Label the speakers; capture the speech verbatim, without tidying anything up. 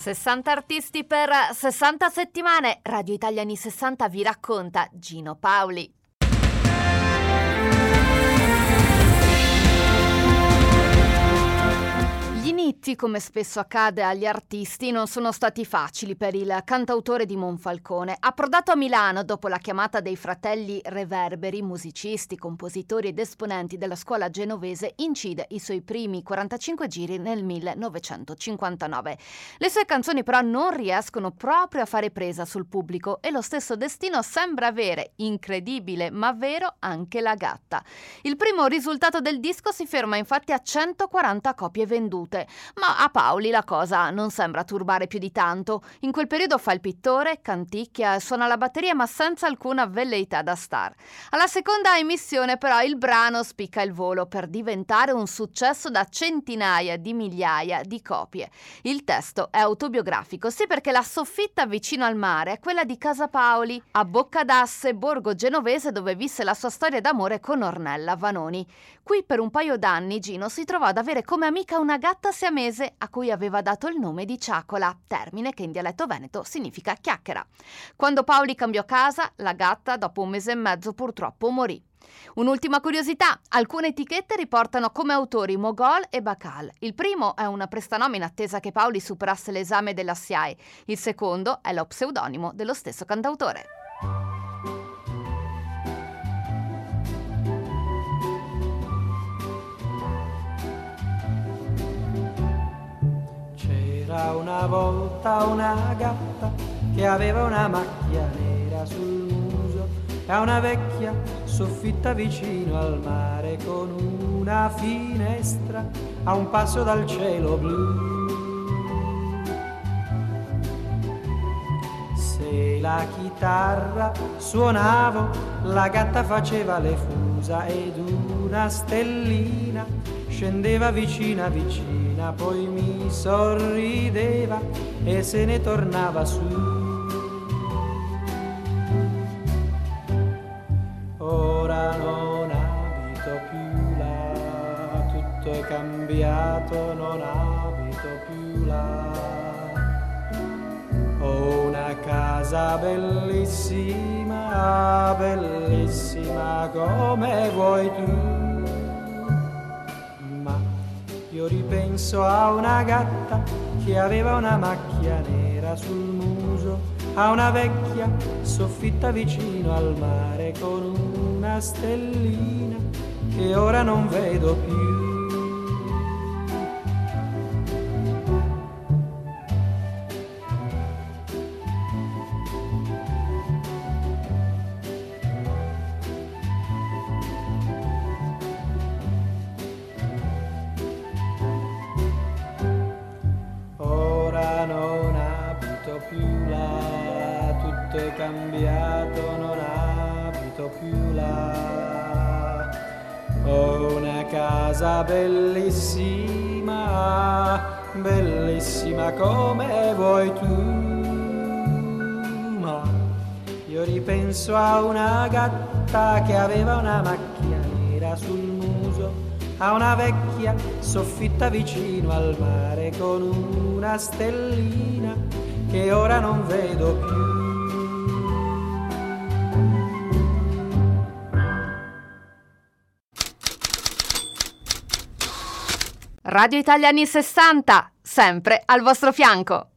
Speaker 1: sessanta artisti per sessanta settimane. Radio Italia anni sessanta vi racconta Gino Paoli. Gli inizi, come spesso accade agli artisti, non sono stati facili per il cantautore di Monfalcone. Approdato a Milano dopo la chiamata dei fratelli Reverberi, musicisti, compositori ed esponenti della scuola genovese, incide i suoi primi quarantacinque giri nel millenovecentocinquantanove. Le sue canzoni però non riescono proprio a fare presa sul pubblico e lo stesso destino sembra avere, incredibile ma vero, anche la gatta. Il primo risultato del disco si ferma infatti a centoquaranta copie vendute. Ma a Paoli la cosa non sembra turbare più di tanto. In quel periodo fa il pittore, canticchia e suona la batteria, ma senza alcuna velleità da star. Alla seconda emissione però il brano spicca il volo per diventare un successo da centinaia di migliaia di copie. Il testo è autobiografico, sì, perché la soffitta vicino al mare è quella di Casa Paoli, a Boccadasse, borgo genovese dove visse la sua storia d'amore con Ornella Vanoni. Qui per un paio d'anni Gino si trovò ad avere come amica una gatta siamese a cui aveva dato il nome di Ciacola, termine che in dialetto veneto significa chiacchiera. Quando Paoli cambiò casa, la gatta dopo un mese e mezzo purtroppo morì. Un'ultima curiosità, alcune etichette riportano come autori Mogol e Bacal. Il primo è un prestanome in attesa che Paoli superasse l'esame della S I A E, il secondo è lo pseudonimo dello stesso cantautore.
Speaker 2: C'era una volta una gatta che aveva una macchia nera sul muso e una vecchia soffitta vicino al mare con una finestra a un passo dal cielo blu. Se la chitarra suonavo, la gatta faceva le fusa ed una stellina scendeva vicina vicina, poi mi sorrideva e se ne tornava su. Ora non abito più là, tutto è cambiato, non abito più là. Ho una casa bellissima, bellissima come vuoi tu. Io ripenso a una gatta che aveva una macchia nera sul muso, a una vecchia soffitta vicino al mare con una stellina che ora non vedo più. Più là, tutto è cambiato, non abito più là. Ho una casa bellissima, bellissima come vuoi tu. Ma io ripenso a una gatta che aveva una macchia nera sul muso, a una vecchia soffitta vicino al mare con una stellina che ora non vedo più.
Speaker 1: Radio Italia anni sessanta, sempre al vostro fianco.